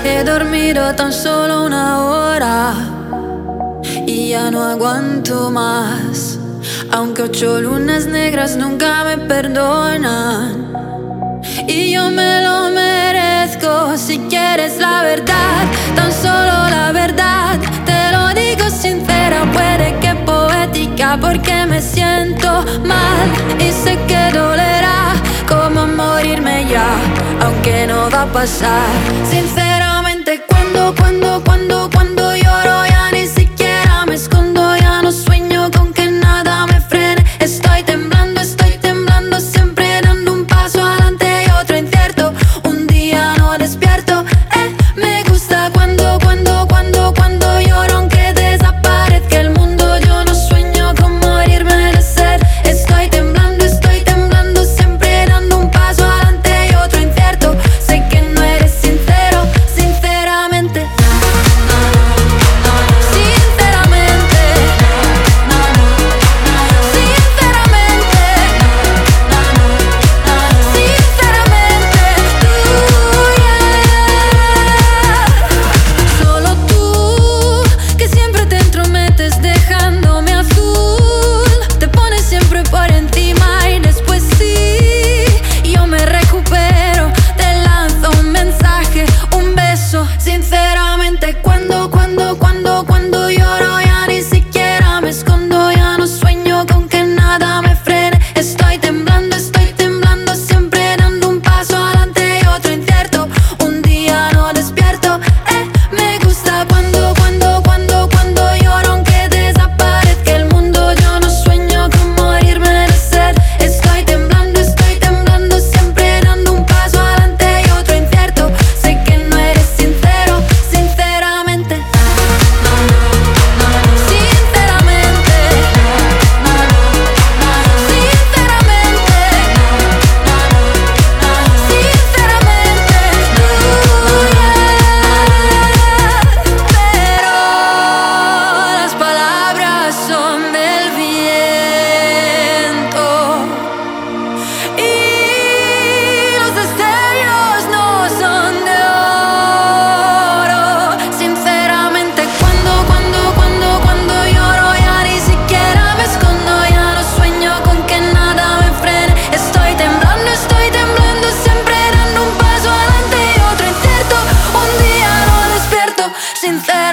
He dormido tan solo una hora y ya no aguanto más. Aunque 8 lunas negras nunca me perdonan, y yo me lo merezco. Si quieres la verdad, tan solo la verdad, te lo digo sincera, puede que poética, porque me siento mal y sé que dolerá como morirme ya, aunque no va a pasar. Sinceramente, cuando lloro ya ni siquiera me escondo, ya no sueño con que nada me frene. Estoy temblando, siempre dando un paso adelante y otro incierto. Un día no despierto. Me gusta cuando lloro aunque desaparezca el mundo. Yo no sueño con morirme de sed. Estoy temblando, siempre dando un paso adelante y otro incierto. Sé que no eres sincero, sinceramente. Solo tú, que siempre te entrometes dejándome azul. Te pones siempre por encima y después sí, yo me recupero, te lanzo un mensaje, un beso. Sinceramente, cuando lloro ya ni siquiera me escondo, ya no sueño con que nada me frene. Estoy temblando, siempre dando un paso adelante y otro incierto. Un día no despierto. Me gusta cuando lloro aunque desaparezca el mundo. Yo no sueño con morirme de sed. Estoy temblando, siempre dando un paso adelante y otro incierto. Sé que no eres sincero, sinceramente. Pero las palabras son del viento y los destellos no son de oro. Sinceramente, cuando lloro ya ni siquiera me escondo, ya no sueño con que nada me frene. Estoy temblando, siempre dando un paso adelante y otro incierto. Un día no despierto, sinceramente.